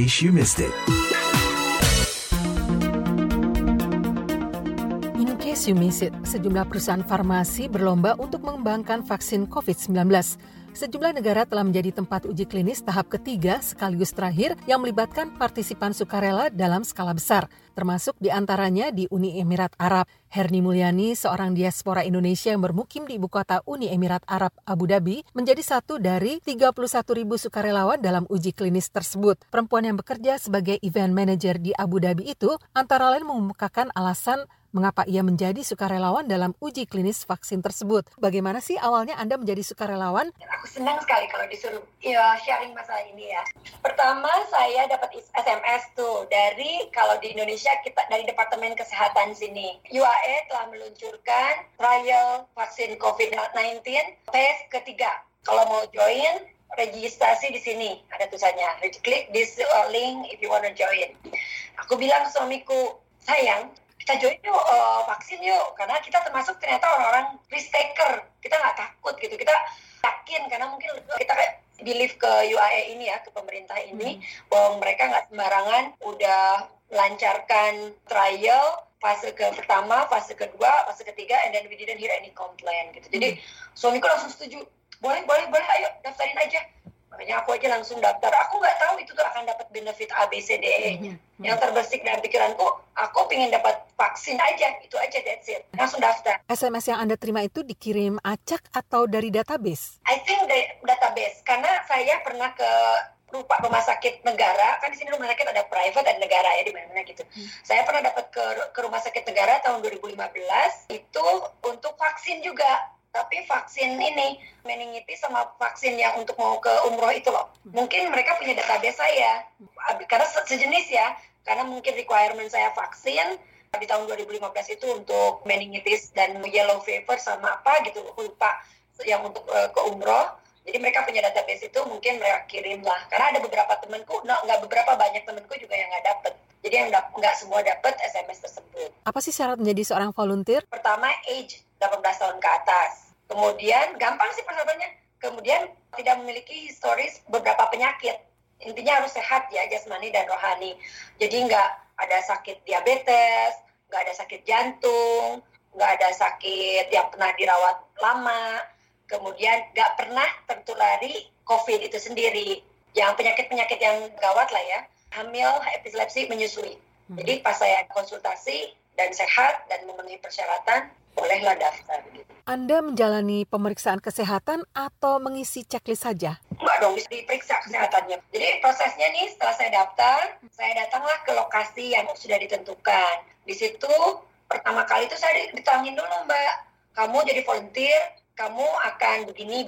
case you missed it. In case you missed it, sejumlah perusahaan farmasi berlomba untuk mengembangkan vaksin COVID-19. Sejumlah negara telah menjadi tempat uji klinis tahap ketiga sekaligus terakhir yang melibatkan partisipan sukarela dalam skala besar, termasuk diantaranya di Uni Emirat Arab. Herni Mulyani, seorang diaspora Indonesia yang bermukim di ibu kota Uni Emirat Arab, Abu Dhabi, menjadi satu dari 31.000 sukarelawan dalam uji klinis tersebut. Perempuan yang bekerja sebagai event manager di Abu Dhabi itu antara lain mengemukakan alasan mengapa ia menjadi sukarelawan dalam uji klinis vaksin tersebut. Bagaimana sih awalnya Anda menjadi sukarelawan? Aku senang sekali kalau disuruh sharing masalah ini ya. Pertama saya dapat SMS tuh dari, kalau di Indonesia kita dari Departemen Kesehatan sini. UAE telah meluncurkan trial vaksin COVID-19 phase ketiga. Kalau mau join, registrasi di sini, ada tulisannya. Klik this link if you want to join. Aku bilang ke suamiku, sayang, kita join yuk, vaksin yuk, karena kita termasuk ternyata orang-orang risk taker. Kita nggak takut gitu, kita yakin karena mungkin kita kayak believe ke UAE ini ya, ke pemerintah ini, bahwa mereka nggak sembarangan udah lancarkan trial fase pertama, fase kedua, fase ketiga, and then we didn't hear any complaint gitu. Jadi suamiku langsung setuju, boleh, ayo daftarin aja. Makanya aku aja langsung daftar. Aku nggak tahu itu tuh akan dapat benefit A, B, C, D, E-nya. Yang terbersih dalam pikiranku, aku pengen dapat vaksin aja. Itu aja, that's it. Langsung daftar. SMS yang Anda terima itu dikirim acak atau dari database? I think dari database. Karena saya pernah ke rumah sakit negara. Kan di sini rumah sakit ada private dan negara ya, di mana-mana gitu. Saya pernah dapat ke rumah sakit negara tahun 2015. Itu untuk vaksin juga. Tapi vaksin ini, meningitis sama vaksin yang untuk mau ke umroh itu loh. Mungkin mereka punya database saya. Karena sejenis ya. Karena mungkin requirement saya vaksin di tahun 2015 itu untuk meningitis dan yellow fever sama apa gitu. Aku lupa yang untuk ke umroh. Jadi mereka punya database itu, mungkin mereka kirim lah. Karena ada beberapa temanku, banyak temanku juga yang nggak dapet. Jadi yang nggak semua dapet SMS tersebut. Apa sih syarat menjadi seorang volunteer? Pertama, age 18 tahun ke atas. Kemudian, gampang sih persyaratannya. Kemudian, tidak memiliki historis beberapa penyakit. Intinya harus sehat ya, jasmani dan rohani. Jadi nggak ada sakit diabetes, nggak ada sakit jantung, nggak ada sakit yang pernah dirawat lama. Kemudian nggak pernah tertulari COVID itu sendiri. Yang penyakit-penyakit yang gawat lah ya. Hamil, epilepsi, menyusui. Jadi pas saya konsultasi dan sehat dan memenuhi persyaratan, bolehlah daftar. Anda menjalani pemeriksaan kesehatan atau mengisi checklist saja? Enggak dong, diperiksa kesehatannya. Jadi prosesnya nih, setelah saya daftar, saya datanglah ke lokasi yang sudah ditentukan. Di situ pertama kali itu saya ditangin dulu, Mbak. Kamu jadi volunteer, kamu akan begini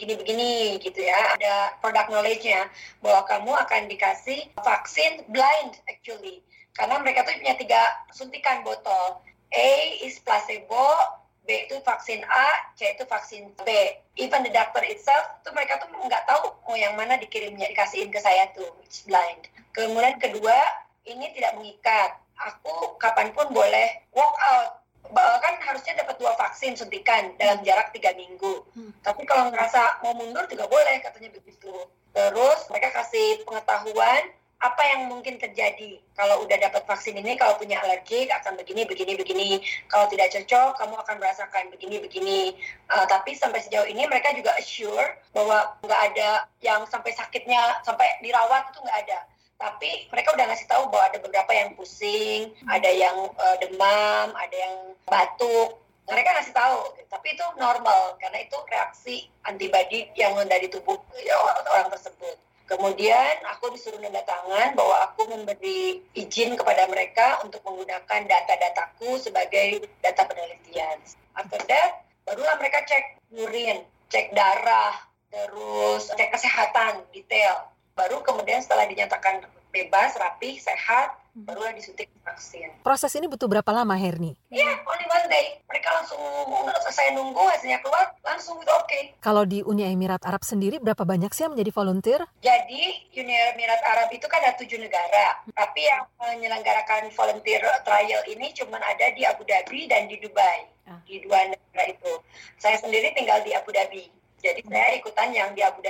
gitu ya. Ada product knowledge-nya bahwa kamu akan dikasih vaksin blind actually. Karena mereka tuh punya 3 suntikan botol. A is placebo, B itu vaksin A, C itu vaksin B. Even the doctor itself, tuh mereka tuh nggak tahu mau yang mana dikirimnya, dikasihin ke saya tuh, it's blind. Kemudian kedua, ini tidak mengikat. Aku kapanpun boleh walk out. Kan harusnya dapat 2 vaksin suntikan dalam jarak 3 minggu. Tapi kalau ngerasa mau mundur juga boleh, katanya begitu. Terus mereka kasih pengetahuan apa yang mungkin terjadi kalau udah dapat vaksin ini, kalau punya alergi akan begini. Kalau tidak cocok, kamu akan merasakan begini. Tapi sampai sejauh ini mereka juga assure bahwa nggak ada yang sampai sakitnya, sampai dirawat itu nggak ada. Tapi mereka udah ngasih tahu bahwa ada beberapa yang pusing, ada yang demam, ada yang batuk. Mereka ngasih tahu, tapi itu normal karena itu reaksi antibodi yang dari tubuh orang tersebut. Kemudian aku disuruh nanda tangan bahwa aku memberi izin kepada mereka untuk menggunakan data-dataku sebagai data penelitian. After that, barulah mereka cek urin, cek darah, terus cek kesehatan detail. Baru kemudian setelah dinyatakan bebas, rapi, sehat, barulah disuntik vaksin. Proses ini butuh berapa lama, Herni? Only one day. Mereka langsung, saya nunggu hasilnya keluar, langsung itu oke. Kalau di Uni Emirat Arab sendiri, berapa banyak sih yang menjadi volunteer? Jadi, Uni Emirat Arab itu kan ada 7 negara. Tapi yang menyelenggarakan volunteer trial ini cuma ada di Abu Dhabi dan di Dubai. Di 2 negara itu. Saya sendiri tinggal di Abu Dhabi. Jadi, saya ikutan yang di Abu Dhabi.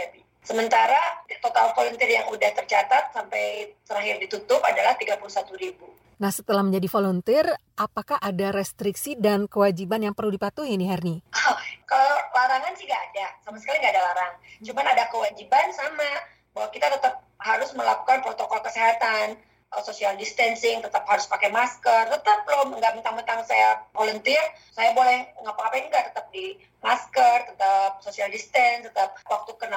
Sementara total volunteer yang udah tercatat sampai terakhir ditutup adalah 31.000. Nah, setelah menjadi volunteer, apakah ada restriksi dan kewajiban yang perlu dipatuhi nih, Herni? Kalau larangan sih nggak ada, sama sekali nggak ada larang. Cuman ada kewajiban sama, bahwa kita tetap harus melakukan protokol kesehatan, social distancing, tetap harus pakai masker, tetap loh, nggak mentang-mentang saya volunteer, saya boleh ngapa-ngapain, nggak, tetap di masker, tetap social distance, tetap waktu kena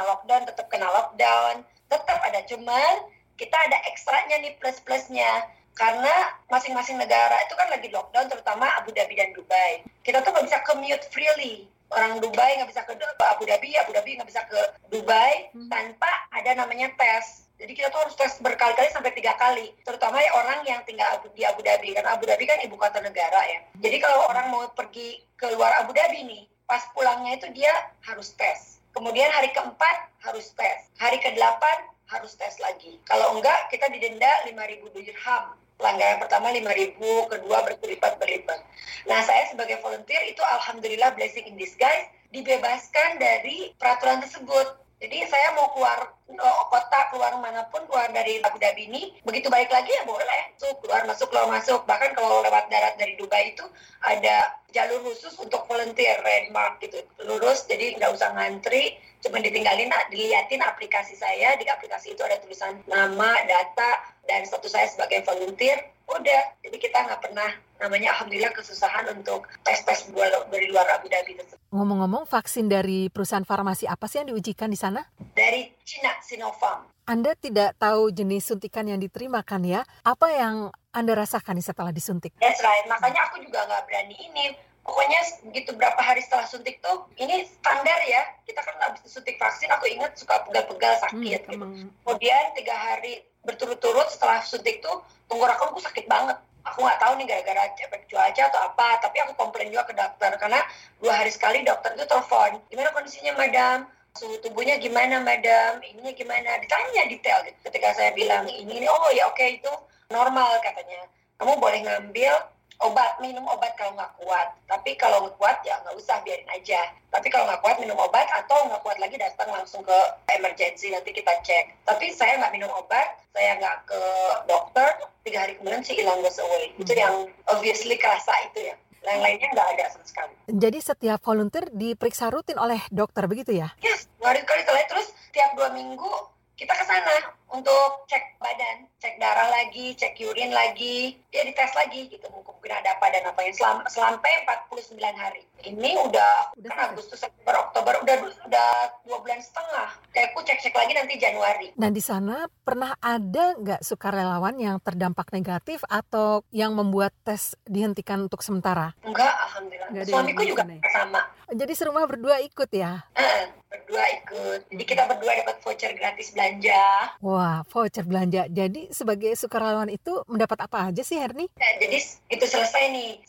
lockdown, tetap ada. Cuman kita ada ekstranya nih, plus-plusnya. Karena masing-masing negara itu kan lagi lockdown, terutama Abu Dhabi dan Dubai. Kita tuh nggak bisa commute freely. Orang Dubai nggak bisa ke Abu Dhabi nggak bisa ke Dubai tanpa ada namanya tes. Jadi kita tuh harus tes berkali-kali sampai 3 kali. Terutama orang yang tinggal di Abu Dhabi. Karena Abu Dhabi kan ibu kota negara ya. Jadi kalau orang mau pergi ke luar Abu Dhabi nih, pas pulangnya itu dia harus tes. Kemudian hari keempat harus tes. Hari ke-8 harus tes lagi. Kalau enggak, kita didenda 5.000 dirham. Pelanggaran pertama 5.000, kedua berlipat. Nah, saya sebagai volunteer itu alhamdulillah blessing in disguise, dibebaskan dari peraturan tersebut. Jadi saya mau keluar kota, keluar manapun, keluar dari Abu Dhabi ini, begitu balik lagi ya boleh. Keluar masuk. Bahkan kalau lewat darat dari Dubai itu ada jalur khusus untuk volunteer, landmark gitu. Lurus, jadi nggak usah ngantri, cuma diliatin aplikasi saya. Di aplikasi itu ada tulisan nama, data, dan status saya sebagai volunteer. Udah, jadi kita nggak pernah namanya alhamdulillah kesusahan untuk tes dari luar Abu Dhabi tersebut. Ngomong-ngomong, vaksin dari perusahaan farmasi apa sih yang diujikan di sana? Dari Cina, Sinopharm. Anda tidak tahu jenis suntikan yang diterima kan ya? Apa yang Anda rasakan setelah disuntik? That's right, makanya aku juga nggak berani ini. Pokoknya begitu berapa hari setelah suntik tuh, ini standar ya. Kita kan habis disuntik vaksin, aku ingat suka pegal-pegal sakit gitu. Kemudian 3 hari berturut-turut setelah suntik tuh, tenggorokanku sakit banget. Aku nggak tahu nih gara-gara efek cuaca atau apa, tapi aku komplain juga ke dokter. Karena 2 hari sekali dokter itu telepon, gimana kondisinya madam? Suhu tubuhnya gimana madam? Ininya gimana? Ditanya detail gitu. Ketika saya bilang ini, oh ya oke, itu normal katanya. Kamu boleh ngambil minum obat kalau nggak kuat. Tapi kalau nggak kuat ya nggak usah, biarin aja. Tapi kalau nggak kuat minum obat, atau nggak kuat lagi datang langsung ke emergency, nanti kita cek. Tapi saya nggak minum obat, saya nggak ke dokter, 3 hari kemudian sih hilang, goes away. Itu yang obviously kerasa itu ya. Yang lainnya nggak ada sama sekali. Jadi setiap volunteer diperiksa rutin oleh dokter begitu ya? Yes, 2 hari sekali. Terus tiap 2 minggu kita ke sana untuk cek badan, cek darah lagi, cek urin lagi, ya dites lagi gitu, mungkin ada apa dan apa yang sampai 49 hari. Ini udah kan Agustus, September, Oktober, udah 2 bulan setengah. Kayak aku cek lagi nanti Januari. Nah, di sana pernah ada nggak sukarelawan yang terdampak negatif atau yang membuat tes dihentikan untuk sementara? Enggak, alhamdulillah. Suamiku juga sama. Jadi serumah berdua ikut ya? Berdua ikut. Jadi kita berdua dapat voucher gratis belanja. Wah, voucher belanja. Jadi sebagai sukarelawan itu mendapat apa aja sih, Herni? Nah, jadi itu selesai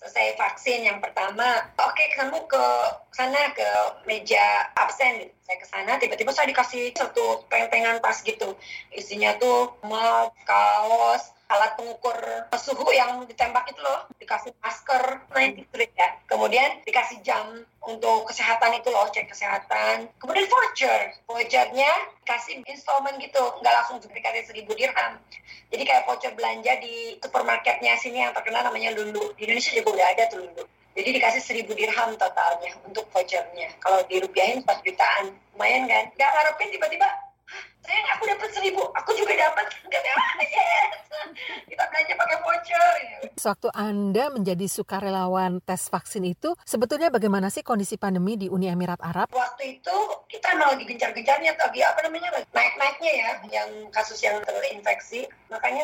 vaksin yang pertama. Oke, kamu ke sana, ke meja absen. Saya ke sana, tiba-tiba saya dikasih satu pentengan tas gitu. Isinya tuh mug, kaos, alat pengukur suhu yang ditembak itu loh, dikasih masker, 93 ya. Kemudian dikasih jam untuk kesehatan itu loh, cek kesehatan. Kemudian vouchernya kasih installment gitu, nggak langsung dikasih 1.000 dirham. Jadi kayak voucher belanja di supermarketnya sini yang terkenal namanya Lulu. Di Indonesia juga udah ada tuh Lulu. Jadi dikasih 1.000 dirham totalnya untuk vouchernya. Kalau dirupiahin 4 jutaan, lumayan kan? Nggak ngarepin tiba-tiba, sayang aku dapat 1.000, aku juga dapat. Yes, kita belanja pakai voucher. Sewaktu Anda menjadi sukarelawan tes vaksin itu, sebetulnya bagaimana sih kondisi pandemi di Uni Emirat Arab? Waktu itu kita emang lagi gencar-gencarnya, naik-naiknya ya, yang kasus yang terinfeksi. Makanya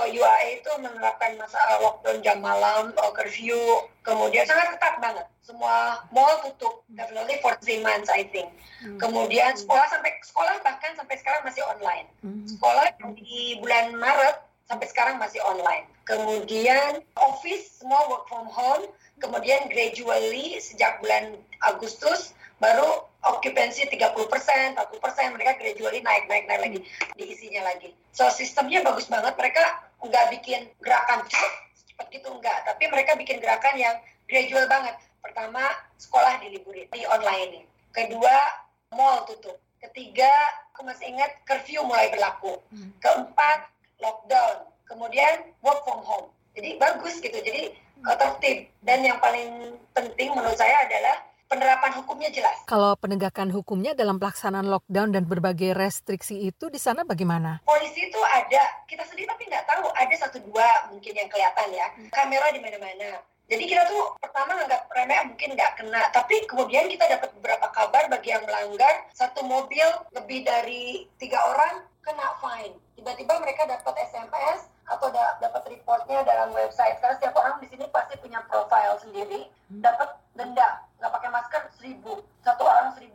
UAE itu menerapkan masa lockdown jam malam, curfew, kemudian sangat ketat banget. Semua mall tutup, definitely for 3 months I think. Kemudian sekolah bahkan sampai sekarang masih online. Sekolah di bulan Maret sampai sekarang masih online. Kemudian office semua work from home. Kemudian gradually sejak bulan Agustus baru occupancy 30%, 40%, mereka gradually naik lagi, diisinya lagi. So sistemnya bagus banget, mereka nggak bikin gerakan cepat gitu, enggak. Tapi mereka bikin gerakan yang gradual banget. Pertama, sekolah diliburin, di online. Kedua, mall tutup. Ketiga, aku masih ingat curfew mulai berlaku. Keempat, lockdown. Kemudian work from home. Jadi bagus gitu. Jadi tertib. Dan yang paling penting menurut saya adalah penerapan hukumnya jelas. Kalau penegakan hukumnya dalam pelaksanaan lockdown dan berbagai restriksi itu di sana bagaimana? Polisi itu ada, kita sendiri tapi nggak tahu, ada 1-2 mungkin yang kelihatan ya. Kamera di mana-mana. Jadi kita tuh pertama nganggap remeh mungkin nggak kena, tapi kemudian kita dapat beberapa kabar bagi yang melanggar, satu mobil lebih dari 3 orang kena fine. Tiba-tiba mereka dapat SMS atau dapat reportnya dalam website. Karena setiap orang di sini pasti punya profile sendiri, dapat denda, nggak pakai masker 1.000, satu orang 1.000.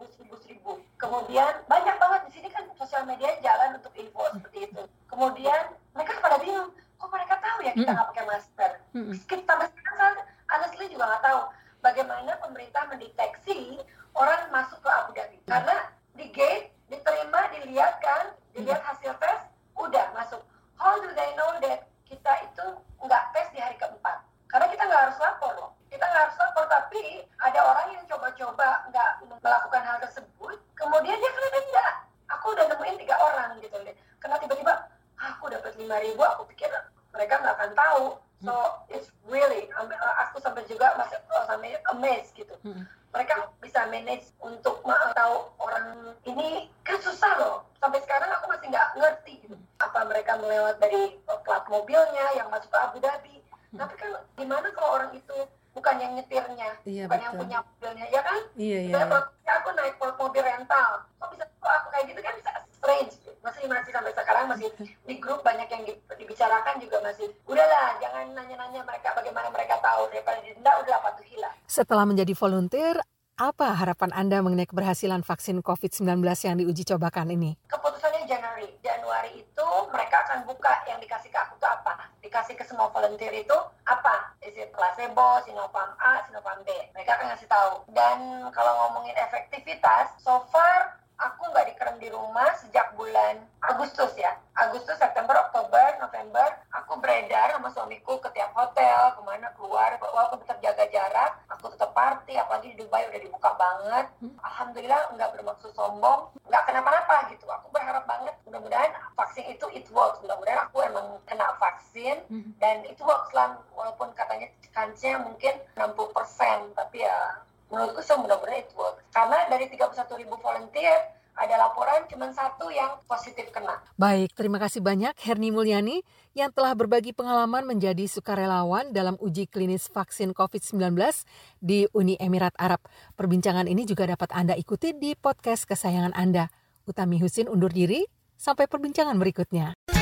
Kemudian banyak banget di sini kan sosial media jalan untuk info seperti itu. Kemudian mereka pada bingung, kok mereka tahu ya kita nggak pakai masker? Sampai sekarang honestly juga nggak tahu bagaimana pemerintah mendeteksi orang masuk ke Abu Dhabi. Karena di gate diterima, dilihat hasil tes, udah masuk. How do they know that kita itu nggak tes di hari keempat? Karena kita nggak harus lapor loh. Kita nggak harus lapor, tapi ada orang yang coba-coba nggak melakukan hal tersebut, kemudian dia kena denda. Aku udah nemuin 3 orang gitu. Karena tiba-tiba, aku dapat 5.000, aku pikir mereka nggak akan tahu. So, it's really, aku sampai juga masih sampai amazed gitu. Mereka bisa manage untuk tahu orang ini kan susah loh. Sampai sekarang aku masih nggak ngerti gitu. Apa mereka melewat dari plat mobilnya yang masuk ke Abu Dhabi. Tapi kan gimana kalau orang itu bukan yang nyetirnya, bukan yang punya mobilnya, ya kan? Iya. Aku naik mobil rental, kok bisa aku kayak gitu kan, bisa strange. Masih sampai sekarang masih di grup banyak yang dibicarakan juga masih. Udahlah, jangan nanya-nanya mereka bagaimana mereka tahu, daripada didenda udah patuhilah. Setelah menjadi volunteer, apa harapan Anda mengenai keberhasilan vaksin COVID-19 yang diuji cobakan ini? Keputusannya Januari itu mereka akan buka yang dikasih ke aku itu apa? Dikasih ke semua volunteer itu apa? Is it placebo, Sinopharm A, Sinopharm B? Mereka akan ngasih tahu. Dan kalau ngomongin efektivitas, so far aku nggak dikerem di rumah sejak bulan Agustus ya. Agustus, September, Oktober, November, aku beredar sama suamiku ke tiap hotel, kemana keluar, walaupun tetap jaga jarak, aku tetap party, apalagi di Dubai udah dibuka banget. Alhamdulillah nggak bermaksud sombong, nggak kenapa-napa gitu. Aku berharap banget, mudah-mudahan vaksin itu it works. Mudah-mudahan aku emang kena vaksin dan it works lah, walaupun katanya chance-nya mungkin 60%, tapi ya menurutku mudah-mudahan it works. Karena dari 31.000 volunteer, ada laporan cuma 1 yang positif kena. Baik, terima kasih banyak Herni Mulyani yang telah berbagi pengalaman menjadi sukarelawan dalam uji klinis vaksin COVID-19 di Uni Emirat Arab. Perbincangan ini juga dapat Anda ikuti di podcast kesayangan Anda. Utami Husin undur diri, sampai perbincangan berikutnya.